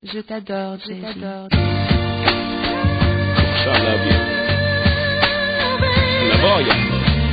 Je t'adore, Jay-Z. I love you. I love all y'all.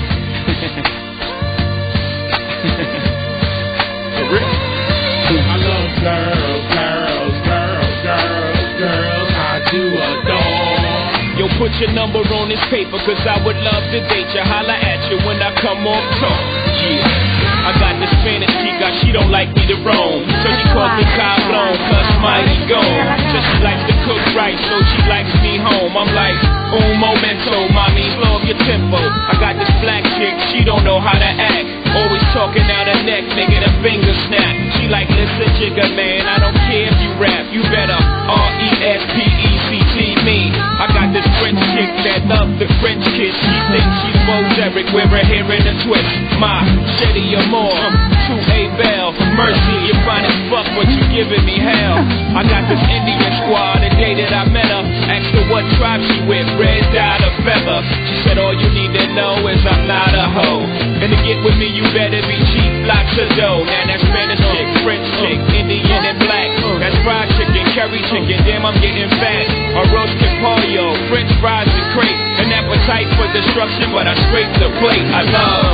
For real. I love girls, girls, girls, girls, girls. I do adore. Yo, put your number on this paper, cause I would love to date you. Holla at you when I come off talk. Yeah. I got this Spanish chica, she don't like me to roam. So she calls me Cablon, cause mighty gone. So she likes to cook right, so she likes me home. I'm like, un momento, mommy, slow up your tempo. I got this black chick, she don't know how to act. Always talking out her neck, making her finger snap. She like, listen, jigga, man, I don't care if you rap. You better R-E-S-P-E-C-T me. I got this French chick that loves the French kiss. She thinks she's Bo Derek, wear her hair in a twist. My Shetty Amore, to A Bell, Mercy, you're fine as fuck, but you giving me hell. I got this Indian squad, the day that I met her. Asked her what tribe she with, red dot or feather. She said all you need to know is I'm not a hoe. And to get with me you better be cheap, lots of dough. Now that's Spanish chick, French chick, Indian and black. That's fried chicken, curry chicken, damn I'm getting fat. A roast pollo, French fries and crepe. An appetite for destruction, but I scrape the plate. I love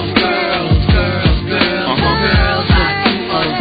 girls, I do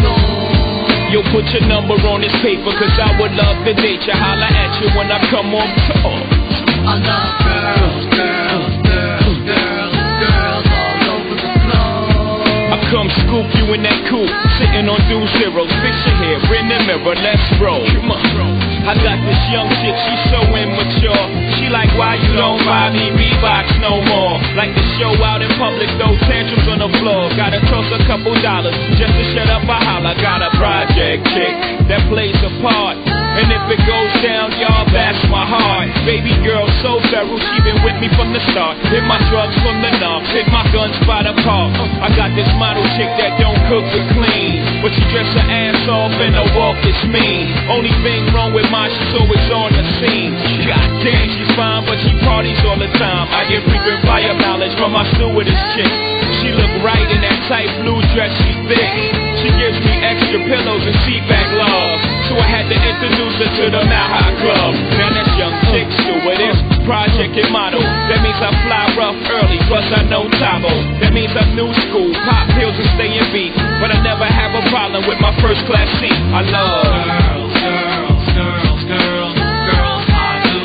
adore. Yo, put your number on this paper, cause I would love to date you. Holla at you when I come on talk. I love girls, girls, girls, girls, girls all over the floor. I come scoop you in that coupe, sitting on dual zeros. Fix your hair in the mirror, let's roll. Come on. I got this young chick, she's so immature. She like, why you don't buy me Reeboks no more? Like to show out in public, those tantrums on the floor. Gotta toss a couple dollars just to shut up a holler. Got a project chick that plays a part, and if it goes down, y'all, that's my heart. Baby girl so feral, she been with me from the start. Hit my drugs from the north, hit my guns by the park. I got this model chick that don't cook but clean, but she dress her ass off and her walk is mean. Only thing wrong with mine, she's always on the scene. God damn, she's fine, but she parties all the time. I get frequent fire knowledge from my stewardess chick. She look right in that tight blue dress, she thick. She gives me extra pillows and seatback love, so I had to introduce her to the Maha Club. Now that's young chick stewardess, project and model. That means I fly rough early, plus I know Tabo. That means I'm new school, pop pills and stay in beat, but I never have a problem with my first class seat. I love girls, girls, girls, girls, girls I do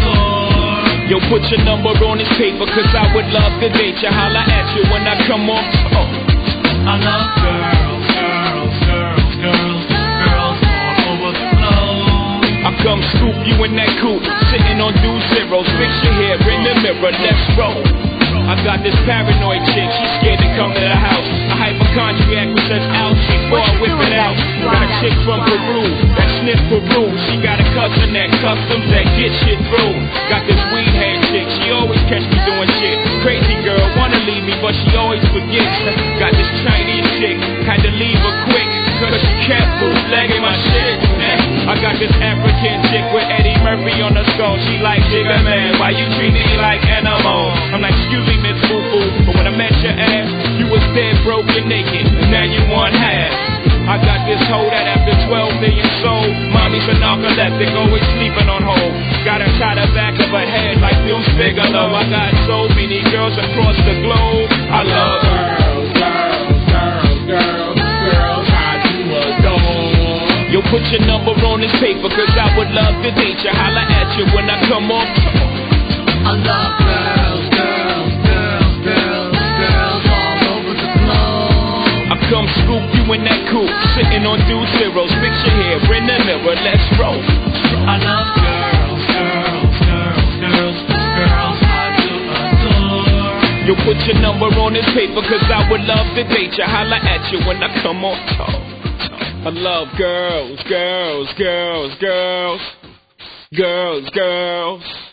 adore. Yo, put your number on this paper, cause I would love to date you. Holla at you when I come on talk. I love girls, girls, girls, girls, girls all over the floor. I come scoop you in that coupe, sitting on dual zeros. Fix your hair in the mirror, let's roll. I got this paranoid chick, she's scared to come to the house. A hypochondriac who says ouch before I whip it out. Got a chick from Peru that sniff Peru. She got a cousin that customs that get shit through. Got this weed head chick, she always catch me doing shit. Crazy girl, wanna leave me but she always forgets. Got this Chinese chick, had to leave her quick, cause she kept bootlegging my shit. I got this African chick with Eddie Murphy on the skull. She like, Jigga man, why you treat me like animal? I'm like, excuse me, Miss Boo Boo, but when I met your ass, you was dead, broke, and naked, and now you want half. I got this hoe that after 12 million sold, mommy's a narcoleptic, always sleeping on hold. Got her tie the back of her head like Deuce Bigelow. I got so many girls across the globe. I love girls, girls, girls, girls, girls I do adore. Yo, put your number on this paper, cause I would love to date you. Holla at you when I come on talk. I love girls, girls, girls, girls, girls all over the floor. I come scoop you in that coupe, sitting on dual zeros. Fix your hair in the mirror, let's roll. I love girls, girls, girls, girls, girls I do adore. Yo, put your number on this paper, cause I would love to date you. Holla at you when I come on talk. I love girls, girls, girls, girls, girls, girls.